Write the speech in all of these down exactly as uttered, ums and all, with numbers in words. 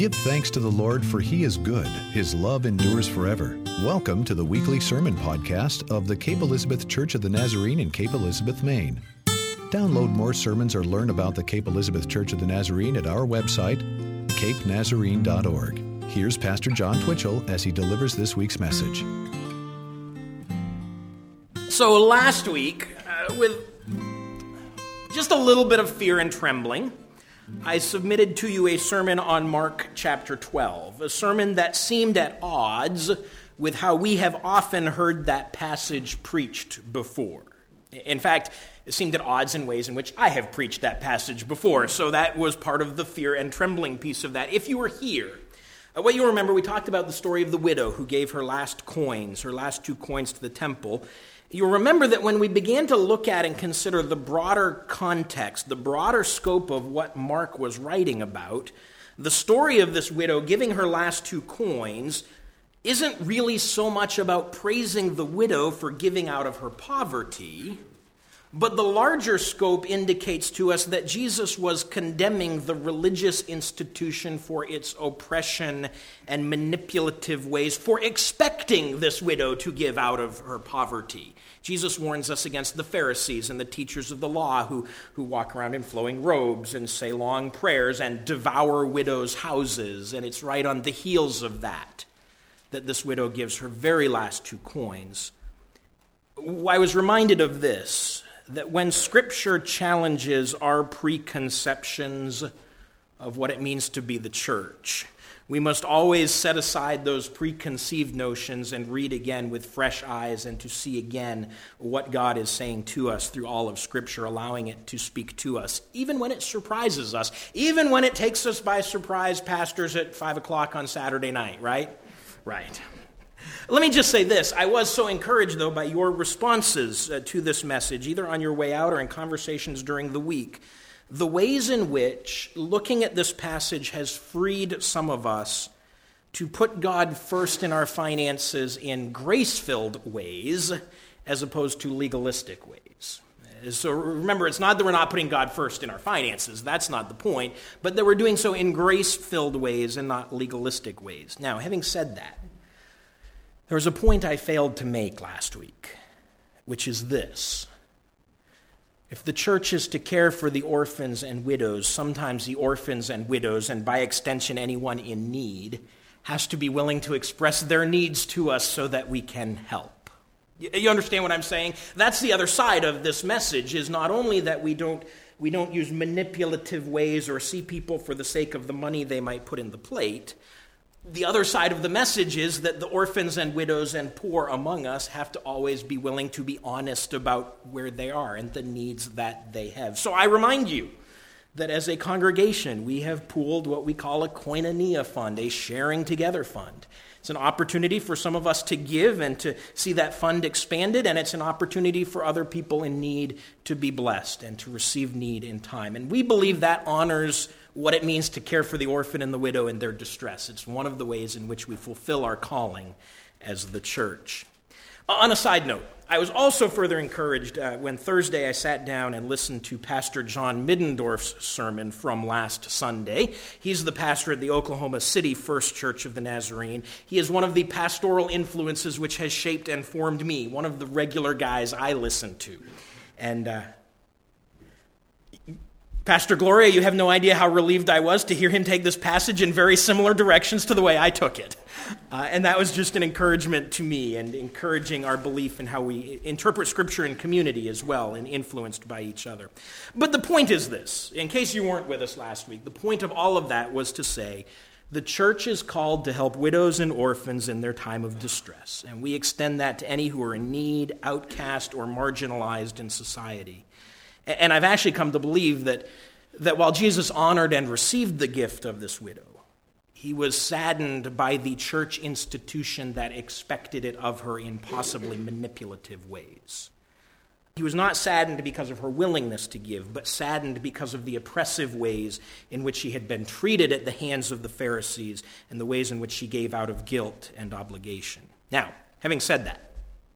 Give thanks to the Lord, for He is good. His love endures forever. Welcome to the weekly sermon podcast of the Cape Elizabeth Church of the Nazarene in Cape Elizabeth, Maine. Download more sermons or learn about the Cape Elizabeth Church of the Nazarene at our website, cape nazarene dot org. Here's Pastor John Twitchell as he delivers this week's message. So last week, uh, with just a little bit of fear and trembling, I submitted to you a sermon on Mark chapter twelve, a sermon that seemed at odds with how we have often heard that passage preached before. In fact, it seemed at odds in ways in which I have preached that passage before, so that was part of the fear and trembling piece of that. If you were here, uh, what you remember, we talked about the story of the widow who gave her last coins, her last two coins to the temple. You'll remember that when we began to look at and consider the broader context, the broader scope of what Mark was writing about, the story of this widow giving her last two coins isn't really so much about praising the widow for giving out of her poverty, but the larger scope indicates to us that Jesus was condemning the religious institution for its oppression and manipulative ways, for expecting this widow to give out of her poverty. Jesus warns us against the Pharisees and the teachers of the law who, who walk around in flowing robes and say long prayers and devour widows' houses, and it's right on the heels of that that this widow gives her very last two coins. I was reminded of this, that when Scripture challenges our preconceptions of what it means to be the church, we must always set aside those preconceived notions and read again with fresh eyes and to see again what God is saying to us through all of Scripture, allowing it to speak to us, even when it surprises us, even when it takes us by surprise, pastors, at five o'clock on Saturday night, right? Right. Let me just say this. I was so encouraged, though, by your responses uh, to this message, either on your way out or in conversations during the week. The ways in which looking at this passage has freed some of us to put God first in our finances in grace-filled ways as opposed to legalistic ways. So remember, it's not that we're not putting God first in our finances. That's not the point. But that we're doing so in grace-filled ways and not legalistic ways. Now, having said that, there was a point I failed to make last week, which is this. If the church is to care for the orphans and widows, sometimes the orphans and widows, and by extension anyone in need, has to be willing to express their needs to us so that we can help. You understand what I'm saying? That's the other side of this message, is not only that we don't we don't use manipulative ways or see people for the sake of the money they might put in the plate. The other side of the message is that the orphans and widows and poor among us have to always be willing to be honest about where they are and the needs that they have. So I remind you that as a congregation, we have pooled what we call a koinonia fund, a sharing together fund. It's an opportunity for some of us to give and to see that fund expanded, and it's an opportunity for other people in need to be blessed and to receive need in time. And we believe that honors what it means to care for the orphan and the widow in their distress. It's one of the ways in which we fulfill our calling as the church. On a side note, I was also further encouraged uh, when Thursday I sat down and listened to Pastor John Middendorf's sermon from last Sunday. He's the pastor at the Oklahoma City First Church of the Nazarene. He is one of the pastoral influences which has shaped and formed me, one of the regular guys I listen to. And uh, Pastor Gloria, you have no idea how relieved I was to hear him take this passage in very similar directions to the way I took it. Uh, and that was just an encouragement to me and encouraging our belief in how we interpret Scripture in community as well and influenced by each other. But the point is this, in case you weren't with us last week, the point of all of that was to say the church is called to help widows and orphans in their time of distress. And we extend that to any who are in need, outcast, or marginalized in society. And I've actually come to believe that, that while Jesus honored and received the gift of this widow, he was saddened by the church institution that expected it of her in possibly manipulative ways. He was not saddened because of her willingness to give, but saddened because of the oppressive ways in which she had been treated at the hands of the Pharisees and the ways in which she gave out of guilt and obligation. Now, having said that,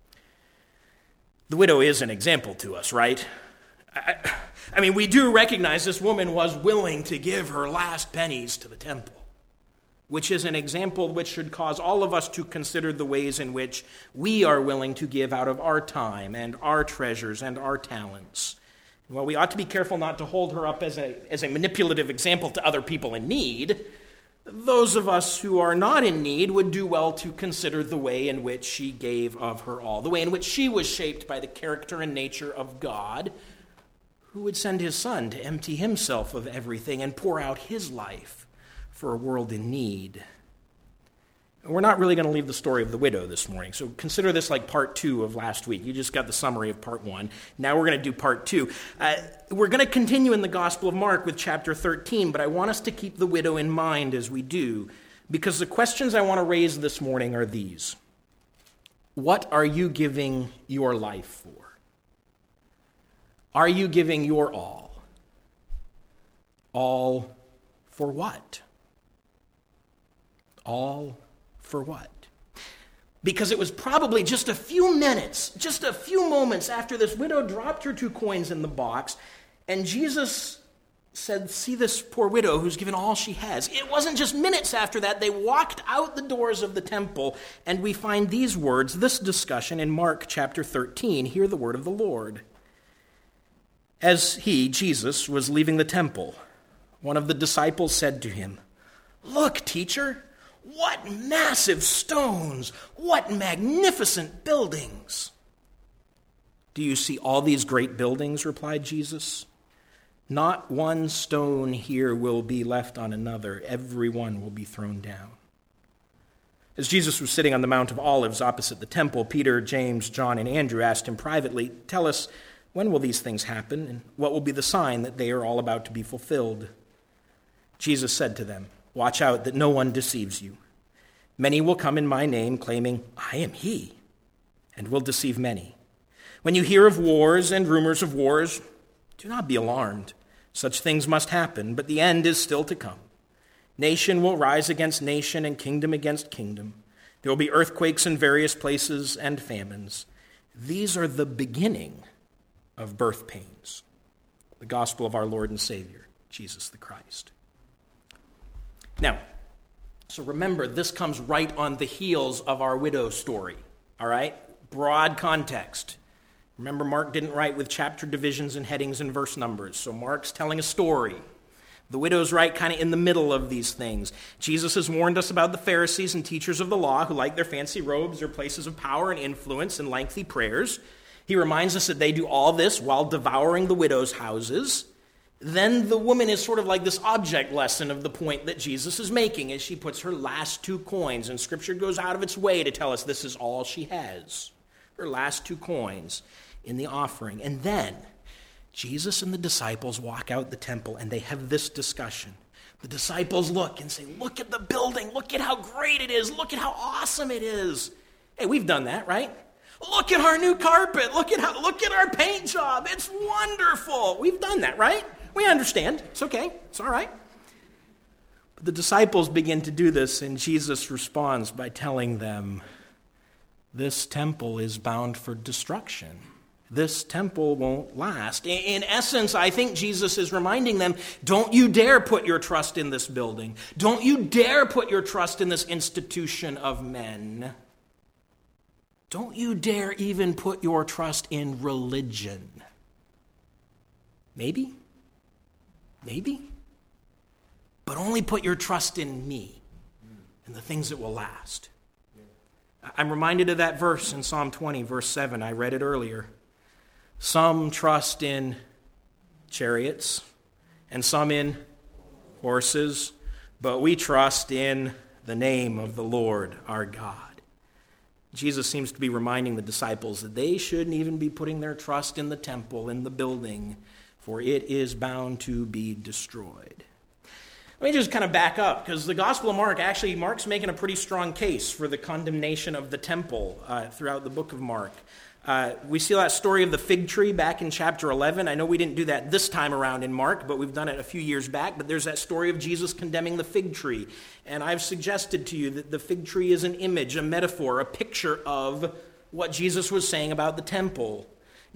the widow is an example to us, right? I, I mean, we do recognize this woman was willing to give her last pennies to the temple. which is an example which should cause all of us to consider the ways in which we are willing to give out of our time and our treasures and our talents. Well, we ought to be careful not to hold her up as a, as a manipulative example to other people in need. Those of us who are not in need would do well to consider the way in which she gave of her all, the way in which she was shaped by the character and nature of God, who would send his Son to empty himself of everything and pour out his life for a world in need. We're not really going to leave the story of the widow this morning, so consider this like part two of last week. You just got the summary of part one. Now we're going to do part two. Uh, we're going to continue in the Gospel of Mark with chapter thirteen, but I want us to keep the widow in mind as we do, because the questions I want to raise this morning are these. What are you giving your life for? Are you giving your all? All for what? All for what? Because it was probably just a few minutes, just a few moments after this widow dropped her two coins in the box, and Jesus said, see this poor widow who's given all she has. It wasn't just minutes after that. They walked out the doors of the temple, and we find these words, this discussion in Mark chapter thirteen. Hear the word of the Lord. As he, Jesus, was leaving the temple, one of the disciples said to him, "Look, teacher, what massive stones! What magnificent buildings!" "Do you see all these great buildings?" replied Jesus. "Not one stone here will be left on another. Every one will be thrown down." As Jesus was sitting on the Mount of Olives opposite the temple, Peter, James, John, and Andrew asked him privately, "Tell us, when will these things happen, and what will be the sign that they are all about to be fulfilled?" Jesus said to them, "Watch out that no one deceives you. Many will come in my name, claiming, 'I am he,' and will deceive many. When you hear of wars and rumors of wars, do not be alarmed. Such things must happen, but the end is still to come. Nation will rise against nation and kingdom against kingdom. There will be earthquakes in various places and famines. These are the beginning of birth pains." The gospel of our Lord and Savior, Jesus the Christ. Now, so remember, this comes right on the heels of our widow story, all right? Broad context. Remember, Mark didn't write with chapter divisions and headings and verse numbers, so Mark's telling a story. The widow's right kind of in the middle of these things. Jesus has warned us about the Pharisees and teachers of the law who like their fancy robes, their places of power and influence, and lengthy prayers. He reminds us that they do all this while devouring the widows' houses. Then the woman is sort of like this object lesson of the point that Jesus is making as she puts her last two coins, and Scripture goes out of its way to tell us this is all she has, her last two coins in the offering. And then Jesus and the disciples walk out the temple, and they have this discussion. The disciples look and say, "Look at the building. Look at how great it is. Look at how awesome it is." Hey, we've done that, right? "Look at our new carpet. Look at how. Look at our paint job. It's wonderful." We've done that, right? We understand. It's okay. It's all right. But the disciples begin to do this, and Jesus responds by telling them, this temple is bound for destruction. This temple won't last. In essence, I think Jesus is reminding them, don't you dare put your trust in this building. Don't you dare put your trust in this institution of men. Don't you dare even put your trust in religion. Maybe. Maybe. But only put your trust in me and the things that will last. I'm reminded of that verse in Psalm twenty, verse seven. I read it earlier. Some trust in chariots and some in horses, but we trust in the name of the Lord our God. Jesus seems to be reminding the disciples that they shouldn't even be putting their trust in the temple, in the building, for it is bound to be destroyed. Let me just kind of back up, because the Gospel of Mark, actually, Mark's making a pretty strong case for the condemnation of the temple uh, throughout the book of Mark. Uh, we see that story of the fig tree back in chapter eleven. I know we didn't do that this time around in Mark, but we've done it a few years back. But there's that story of Jesus condemning the fig tree. And I've suggested to you that the fig tree is an image, a metaphor, a picture of what Jesus was saying about the temple.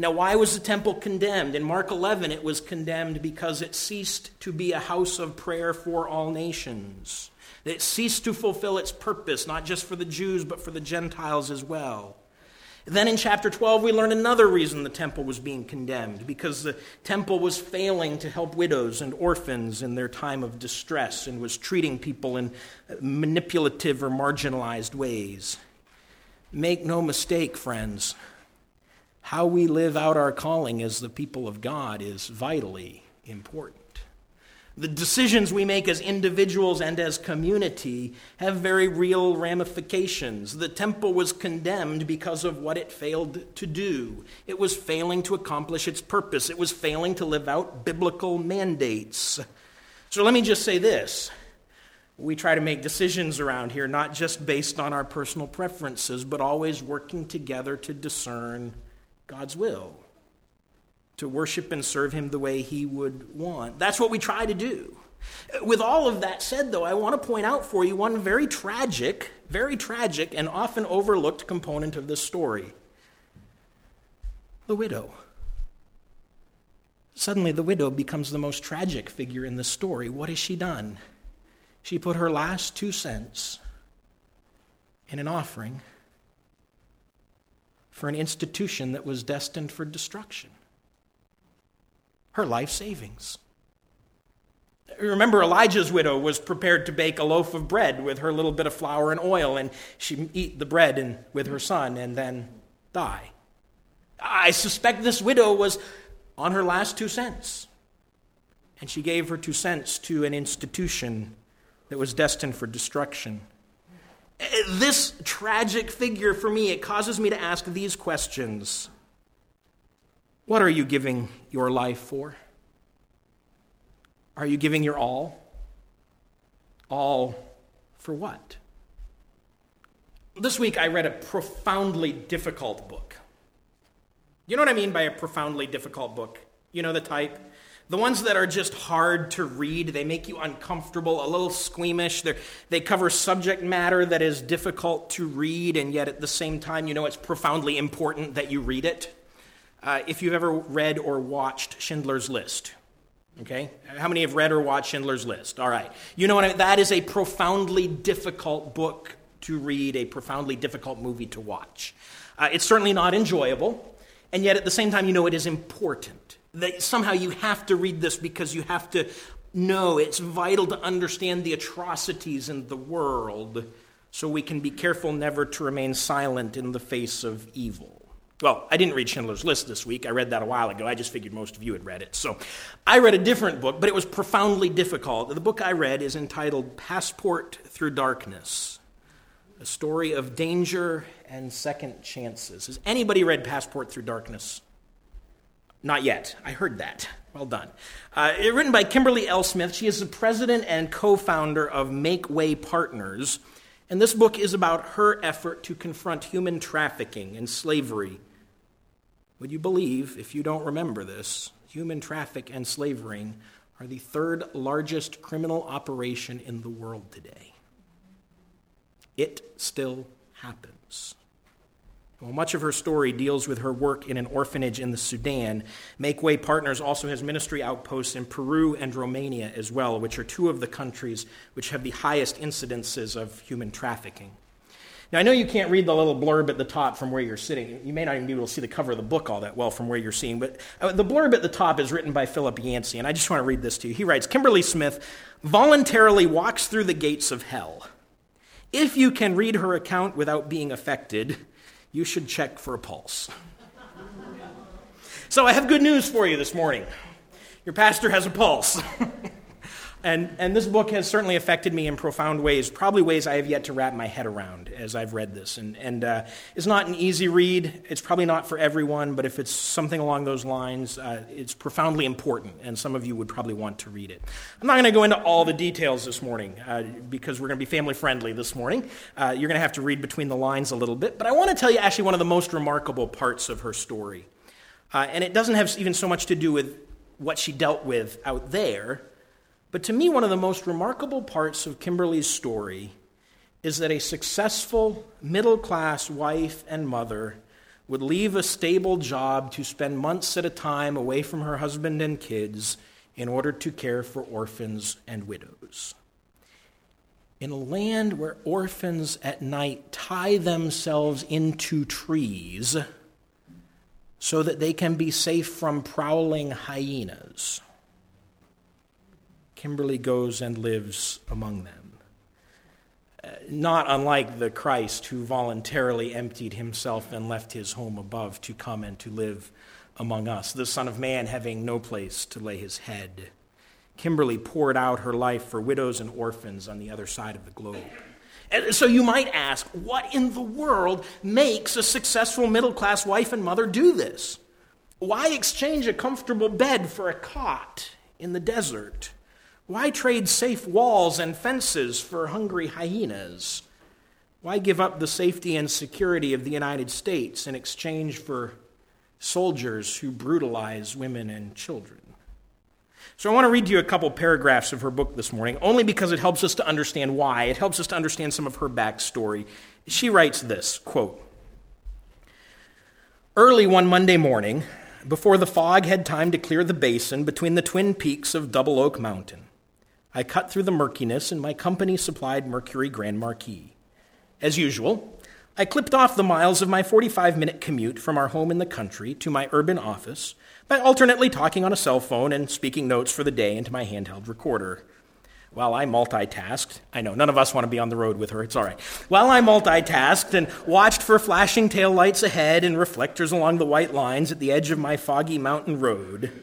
Now, why was the temple condemned? In Mark eleven, it was condemned because it ceased to be a house of prayer for all nations. It ceased to fulfill its purpose, not just for the Jews, but for the Gentiles as well. Then in chapter twelve, we learn another reason the temple was being condemned, because the temple was failing to help widows and orphans in their time of distress and was treating people in manipulative or marginalized ways. Make no mistake, friends, how we live out our calling as the people of God is vitally important. The decisions we make as individuals and as community have very real ramifications. The temple was condemned because of what it failed to do. It was failing to accomplish its purpose. It was failing to live out biblical mandates. So let me just say this. We try to make decisions around here, not just based on our personal preferences, but always working together to discern God's will, to worship and serve him the way he would want. That's what we try to do. With all of that said, though, I want to point out for you one very tragic, very tragic, and often overlooked component of this story. The widow. Suddenly, the widow becomes the most tragic figure in the story. What has she done? She put her last two cents in an offering for an institution that was destined for destruction. Her life savings. Remember, Elijah's widow was prepared to bake a loaf of bread with her little bit of flour and oil, and she'd eat the bread and, with her son and then die. I suspect this widow was on her last two cents, and she gave her two cents to an institution that was destined for destruction. This tragic figure, for me, it causes me to ask these questions. What are you giving your life for? Are you giving your all? All for what? This week I read a profoundly difficult book. You know what I mean by a profoundly difficult book? You know the type? The ones that are just hard to read, they make you uncomfortable, a little squeamish. They're, they cover subject matter that is difficult to read, and yet at the same time, you know it's profoundly important that you read it. Uh, if you've ever read or watched Schindler's List, okay? How many have read or watched Schindler's List? All right. You know what I mean? That is a profoundly difficult book to read, a profoundly difficult movie to watch. Uh, it's certainly not enjoyable, and yet at the same time, you know it is important. That somehow you have to read this because you have to know it's vital to understand the atrocities in the world so we can be careful never to remain silent in the face of evil. Well, I didn't read Schindler's List this week. I read that a while ago. I just figured most of you had read it. So I read a different book, but it was profoundly difficult. The book I read is entitled Passport Through Darkness, a story of danger and second chances. Has anybody read Passport Through Darkness? Not yet. I heard that. Well done. Uh, it, written by Kimberly L. Smith. She is the president and co-founder of Make Way Partners. And this book is about her effort to confront human trafficking and slavery. Would you believe, if you don't remember this, human traffic and slavery are the third largest criminal operation in the world today? It still happens. While much of her story deals with her work in an orphanage in the Sudan, Make Way Partners also has ministry outposts in Peru and Romania as well, which are two of the countries which have the highest incidences of human trafficking. Now, I know you can't read the little blurb at the top from where you're sitting. You may not even be able to see the cover of the book all that well from where you're seeing, but the blurb at the top is written by Philip Yancey, and I just want to read this to you. He writes, Kimberly Smith voluntarily walks through the gates of hell. If you can read her account without being affected, you should check for a pulse. So I have good news for you this morning. Your pastor has a pulse. and and this book has certainly affected me in profound ways, probably ways I have yet to wrap my head around as I've read this. And, and uh, it's not an easy read. It's probably not for everyone, but if it's something along those lines, uh, it's profoundly important, and some of you would probably want to read it. I'm not going to go into all the details this morning uh, because we're going to be family-friendly this morning. Uh, you're going to have to read between the lines a little bit, but I want to tell you actually one of the most remarkable parts of her story. Uh, and it doesn't have even so much to do with what she dealt with out there, but to me, one of the most remarkable parts of Kimberly's story is that a successful middle-class wife and mother would leave a stable job to spend months at a time away from her husband and kids in order to care for orphans and widows. In a land where orphans at night tie themselves into trees so that they can be safe from prowling hyenas, Kimberly goes and lives among them. Uh, not unlike the Christ who voluntarily emptied himself and left his home above to come and to live among us, the Son of Man having no place to lay his head. Kimberly poured out her life for widows and orphans on the other side of the globe. And so you might ask, what in the world makes a successful middle-class wife and mother do this? Why exchange a comfortable bed for a cot in the desert? Why trade safe walls and fences for hungry hyenas? Why give up the safety and security of the United States in exchange for soldiers who brutalize women and children? So I want to read to you a couple paragraphs of her book this morning, only because it helps us to understand why. It helps us to understand some of her backstory. She writes this, quote, "Early one Monday morning, before the fog had time to clear the basin between the twin peaks of Double Oak Mountain, I cut through the murkiness in my company-supplied Mercury Grand Marquis. As usual, I clipped off the miles of my forty-five minute commute from our home in the country to my urban office by alternately talking on a cell phone and speaking notes for the day into my handheld recorder. While I multitasked, I know, none of us want to be on the road with her, it's all right. While I multitasked and watched for flashing taillights ahead and reflectors along the white lines at the edge of my foggy mountain road,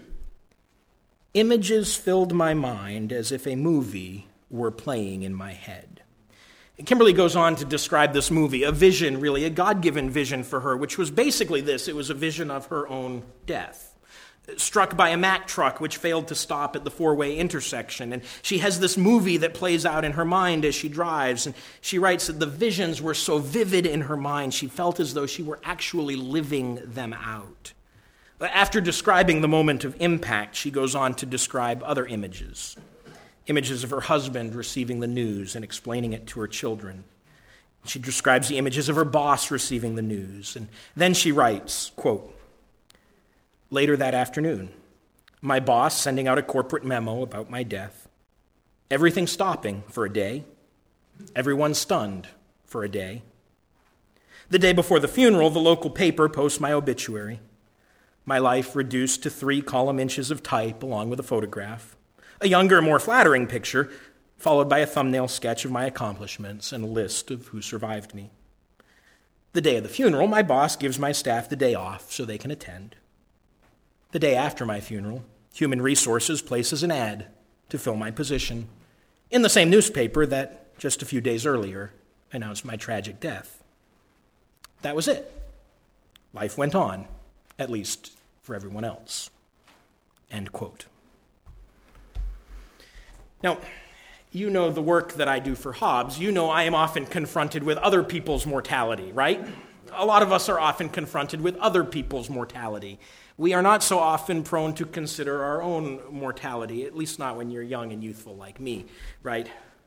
images filled my mind as if a movie were playing in my head." Kimberly goes on to describe this movie, a vision, really, a God-given vision for her, which was basically this. It was a vision of her own death, struck by a Mack truck which failed to stop at the four-way intersection. And she has this movie that plays out in her mind as she drives. And she writes that the visions were so vivid in her mind, she felt as though she were actually living them out. After describing the moment of impact, she goes on to describe other images. Images of her husband receiving the news and explaining it to her children. She describes the images of her boss receiving the news. And then she writes, quote, "Later that afternoon, my boss sending out a corporate memo about my death. Everything stopping for a day. Everyone stunned for a day. The day before the funeral, the local paper posts my obituary. My life reduced to three column inches of type along with a photograph. A younger, more flattering picture, followed by a thumbnail sketch of my accomplishments and a list of who survived me. The day of the funeral, my boss gives my staff the day off so they can attend. The day after my funeral, Human Resources places an ad to fill my position in the same newspaper that, just a few days earlier, announced my tragic death. That was it. Life went on, at least for everyone else." End quote. Now, you know the work that I do for Hobbs. You know I am often confronted with other people's mortality, right? A lot of us are often confronted with other people's mortality. We are not so often prone to consider our own mortality, at least not when you're young and youthful like me, right?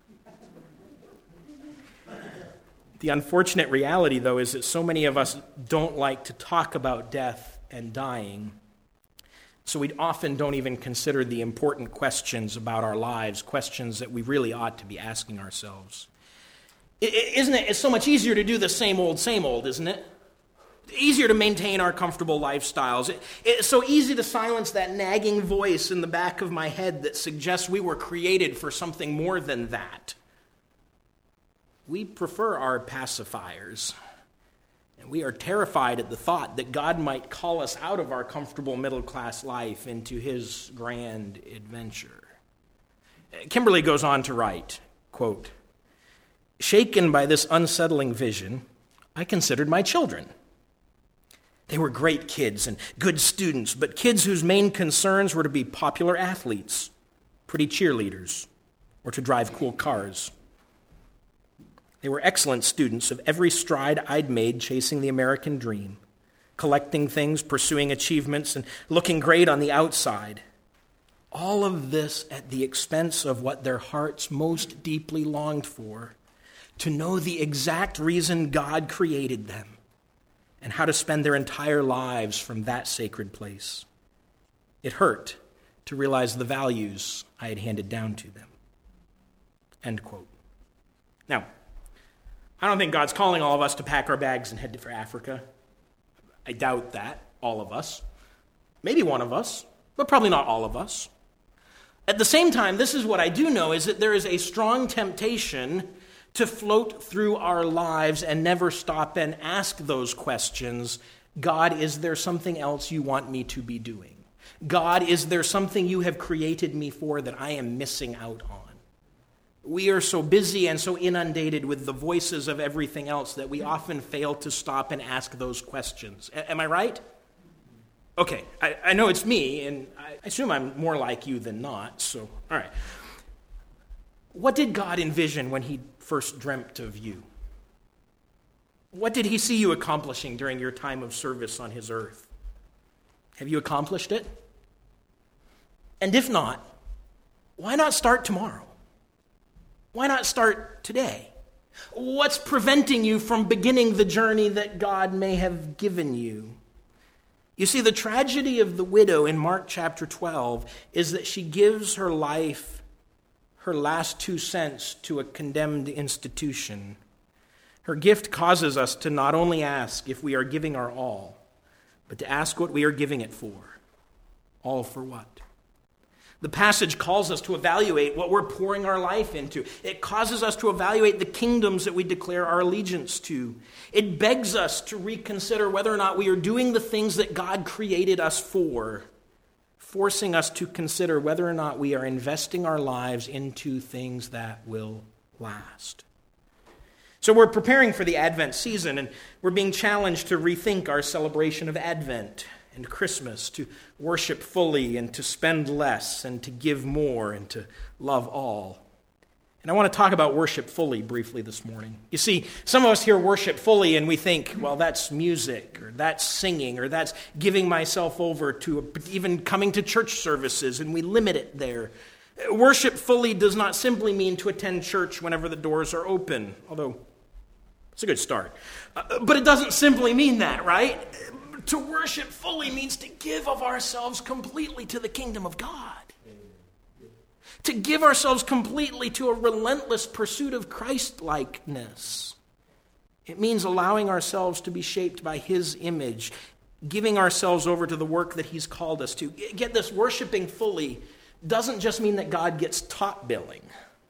The unfortunate reality, though, is that so many of us don't like to talk about death and dying, so we often don't even consider the important questions about our lives, questions that we really ought to be asking ourselves. Isn't it? It's so much easier to do the same old, same old, isn't it? Easier to maintain our comfortable lifestyles. It, it's so easy to silence that nagging voice in the back of my head that suggests we were created for something more than that. We prefer our pacifiers, and we are terrified at the thought that God might call us out of our comfortable middle-class life into his grand adventure. Kimberly goes on to write, quote, "Shaken by this unsettling vision, I considered my children. They were great kids and good students, but kids whose main concerns were to be popular athletes, pretty cheerleaders, or to drive cool cars. They were excellent students of every stride I'd made chasing the American dream, collecting things, pursuing achievements, and looking great on the outside. All of this at the expense of what their hearts most deeply longed for, to know the exact reason God created them, and how to spend their entire lives from that sacred place. It hurt to realize the values I had handed down to them. End quote. Now, I don't think God's calling all of us to pack our bags and head for Africa. I doubt that, all of us. Maybe one of us, but probably not all of us. At the same time, this is what I do know, is that there is a strong temptation to float through our lives and never stop and ask those questions. God, is there something else you want me to be doing? God, is there something you have created me for that I am missing out on? We are so busy and so inundated with the voices of everything else that we often fail to stop and ask those questions. A- am I right? Okay, I, I know it's me, and I assume I'm more like you than not, so, all right. What did God envision when he first dreamt of you? What did he see you accomplishing during your time of service on his earth? Have you accomplished it? And if not, why not start tomorrow? Why not start today? What's preventing you from beginning the journey that God may have given you? You see, the tragedy of the widow in Mark chapter twelve is that she gives her life, her last two cents, to a condemned institution. Her gift causes us to not only ask if we are giving our all, but to ask what we are giving it for. All for what? The passage calls us to evaluate what we're pouring our life into. It causes us to evaluate the kingdoms that we declare our allegiance to. It begs us to reconsider whether or not we are doing the things that God created us for, forcing us to consider whether or not we are investing our lives into things that will last. So we're preparing for the Advent season, and we're being challenged to rethink our celebration of Advent and Christmas, to worship fully and to spend less and to give more and to love all. And I want to talk about worship fully briefly this morning. You see, some of us hear worship fully and we think, well, that's music, or that's singing, or that's giving myself over to even coming to church services, and we limit it there. Worship fully does not simply mean to attend church whenever the doors are open, although it's a good start. Uh, but it doesn't simply mean that, right? To worship fully means to give of ourselves completely to the kingdom of God. To give ourselves completely to a relentless pursuit of Christ-likeness. It means allowing ourselves to be shaped by his image, giving ourselves over to the work that he's called us to. Get this, worshiping fully doesn't just mean that God gets top billing.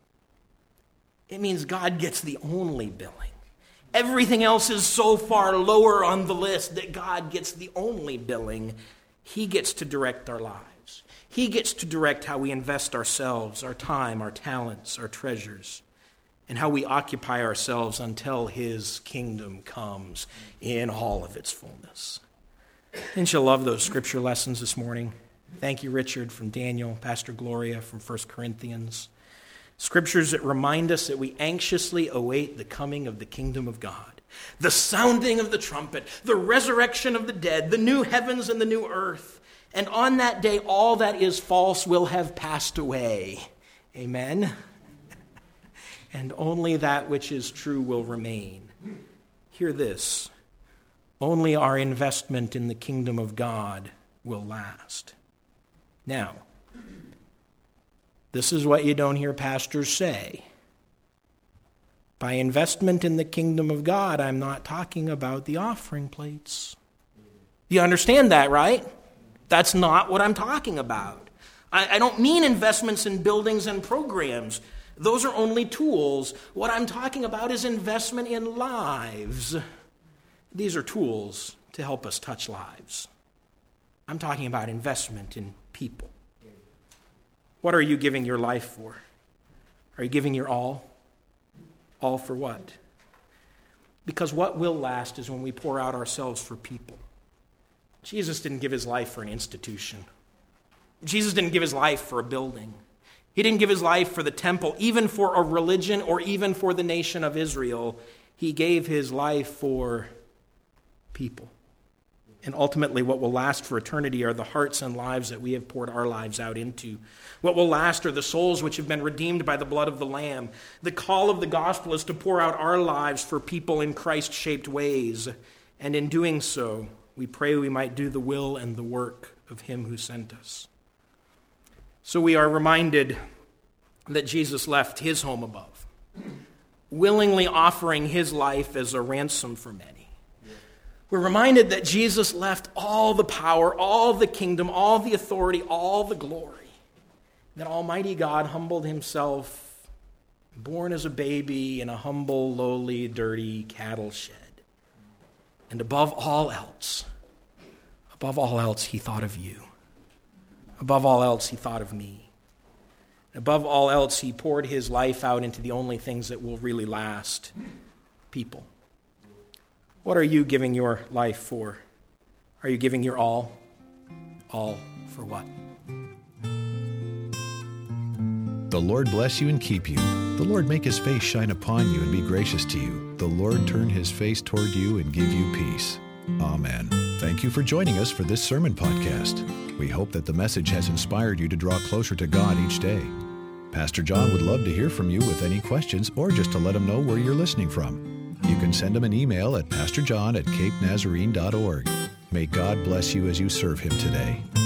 It means God gets the only billing. Everything else is so far lower on the list that God gets the only billing. He gets to direct our lives. He gets to direct how we invest ourselves, our time, our talents, our treasures, and how we occupy ourselves until his kingdom comes in all of its fullness. Didn't you love those scripture lessons this morning? Thank you, Richard, from Daniel, Pastor Gloria from First Corinthians. Scriptures that remind us that we anxiously await the coming of the kingdom of God, the sounding of the trumpet, the resurrection of the dead, the new heavens and the new earth. And on that day, all that is false will have passed away. Amen? And only that which is true will remain. Hear this. Only our investment in the kingdom of God will last. Now, this is what you don't hear pastors say. By investment in the kingdom of God, I'm not talking about the offering plates. You understand that, right? That's not what I'm talking about. I, I don't mean investments in buildings and programs. Those are only tools. What I'm talking about is investment in lives. These are tools to help us touch lives. I'm talking about investment in people. What are you giving your life for? Are you giving your all? All for what? Because what will last is when we pour out ourselves for people. Jesus didn't give his life for an institution. Jesus didn't give his life for a building. He didn't give his life for the temple, even for a religion or even for the nation of Israel. He gave his life for people. And ultimately, what will last for eternity are the hearts and lives that we have poured our lives out into. What will last are the souls which have been redeemed by the blood of the Lamb. The call of the gospel is to pour out our lives for people in Christ-shaped ways. and in doing so, we pray we might do the will and the work of him who sent us. So we are reminded that Jesus left his home above, willingly offering his life as a ransom for many. We're reminded that Jesus left all the power, all the kingdom, all the authority, all the glory. That Almighty God humbled himself, born as a baby in a humble, lowly, dirty cattle shed. And above all else, above all else, he thought of you. Above all else, he thought of me. Above all else, he poured his life out into the only things that will really last, people. What are you giving your life for? Are you giving your all? All for what? The Lord bless you and keep you. The Lord make his face shine upon you and be gracious to you. The Lord turn his face toward you and give you peace. Amen. Thank you for joining us for this sermon podcast. We hope that the message has inspired you to draw closer to God each day. Pastor John would love to hear from you with any questions or just to let him know where you're listening from. You can send him an email at pastor john at cape nazarene dot org. May God bless you as you serve him today.